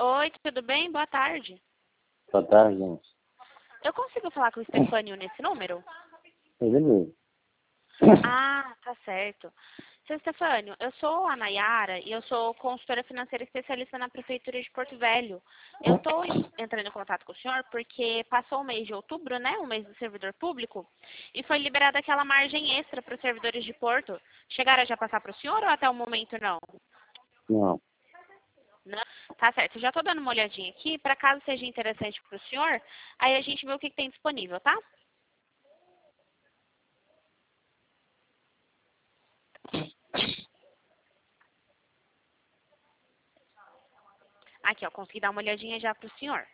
Oi, tudo bem? Boa tarde. Boa tarde, gente. Eu consigo falar com o Stefânio nesse número? Ele mesmo. Ah, tá certo. Seu Stefânio, eu sou a Nayara e eu sou consultora financeira especialista na Prefeitura de Porto Velho. Eu estou entrando em contato com o senhor porque passou o mês de outubro, né? O mês do servidor público, e foi liberada aquela margem extra para os servidores de Porto. Chegaram a já passar para o senhor ou até o momento não? Não. Não? Tá certo. Eu já estou dando uma olhadinha aqui, para caso seja interessante para o senhor, aí a gente vê o que tem disponível, tá? Aqui, ó, consegui dar uma olhadinha já para o senhor.